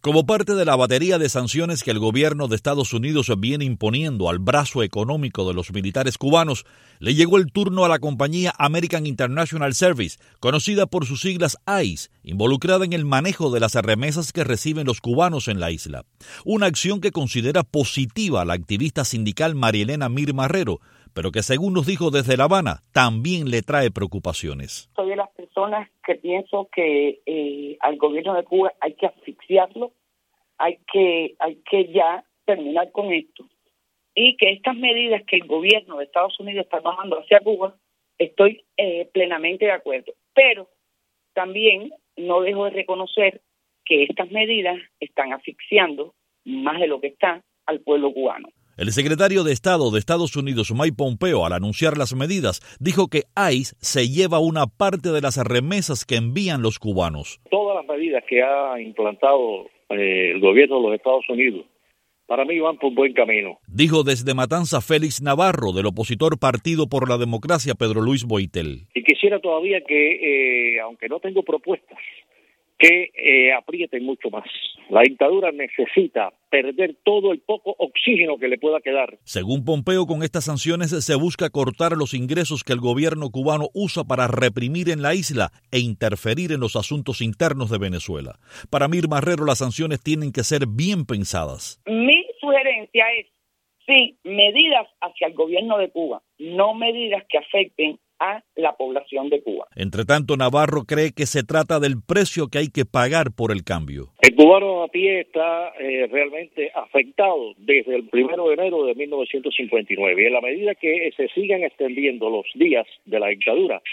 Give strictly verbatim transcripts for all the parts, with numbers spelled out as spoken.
Como parte de la batería de sanciones que el gobierno de Estados Unidos viene imponiendo al brazo económico de los militares cubanos, le llegó el turno a la compañía American International Service, conocida por sus siglas A I C E, involucrada en el manejo de las remesas que reciben los cubanos en la isla. Una acción que considera positiva la activista sindical Marielena Mir Marrero, pero que, según nos dijo desde La Habana, también le trae preocupaciones. Soy de las personas que pienso que eh, al gobierno de Cuba hay que asfixiarlo, hay que, hay que ya terminar con esto. Y que estas medidas que el gobierno de Estados Unidos está tomando hacia Cuba, estoy eh, plenamente de acuerdo. Pero también no dejo de reconocer que estas medidas están asfixiando más de lo que está al pueblo cubano. El secretario de Estado de Estados Unidos, Mike Pompeo, al anunciar las medidas, dijo que A I C E se lleva una parte de las remesas que envían los cubanos. Todas las medidas que ha implantado eh, el gobierno de los Estados Unidos, para mí van por buen camino. Dijo desde Matanza Félix Navarro, del opositor Partido por la Democracia, Pedro Luis Boitel. Y quisiera todavía que, eh, aunque no tengo propuestas, que eh, aprieten mucho más. La dictadura necesita perder todo el poco oxígeno que le pueda quedar. Según Pompeo, con estas sanciones se busca cortar los ingresos que el gobierno cubano usa para reprimir en la isla e interferir en los asuntos internos de Venezuela. Para Mir Marrero, las sanciones tienen que ser bien pensadas. Mi sugerencia es, sí, medidas hacia el gobierno de Cuba, no medidas que afecten a la población de Cuba. Entre tanto, Navarro cree que se trata del precio que hay que pagar por el cambio. El cubano a pie está eh, realmente afectado desde el primero de enero de mil novecientos cincuenta y nueve. Y en la medida que se sigan extendiendo los días de la dictadura,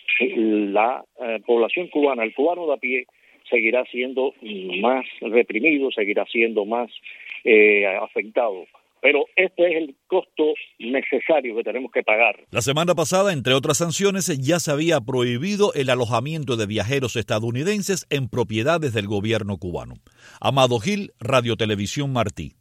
la eh, población cubana, el cubano de a pie, seguirá siendo más reprimido, seguirá siendo más eh, afectado. Pero este es el costo necesario que tenemos que pagar. La semana pasada, entre otras sanciones, ya se había prohibido el alojamiento de viajeros estadounidenses en propiedades del gobierno cubano. Amado Gil, Radio Televisión Martí.